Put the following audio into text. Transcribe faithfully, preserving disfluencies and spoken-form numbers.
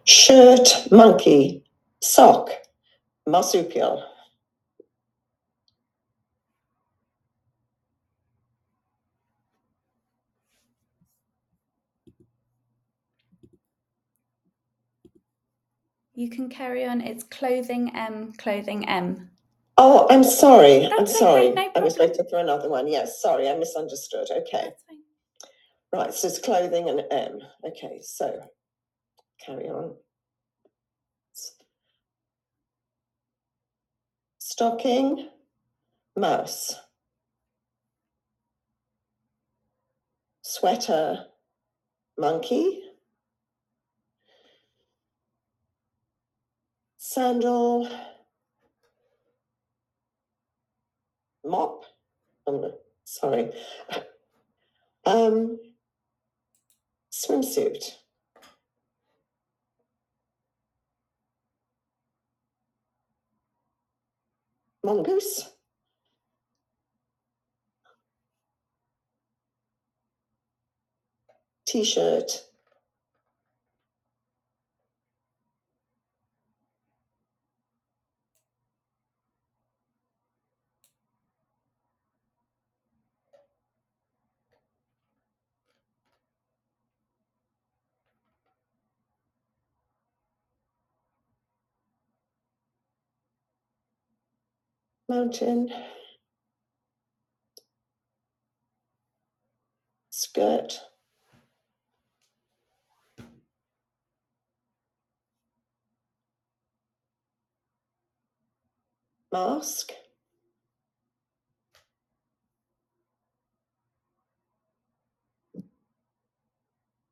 shirt, monkey, sock, marsupial. You can carry on. It's clothing M, clothing M. Oh, I'm sorry. I'm That's sorry. okay, no I was problem. waiting for another one. Yes, sorry, I misunderstood. Okay. That's fine. Right, so it's clothing and M. Okay, so carry on. Stocking, mouse. Sweater, monkey. Sandal, mop. Oh, no, sorry. Um, swimsuit. Mongoose. T-shirt. Mountain. Skirt. Mask.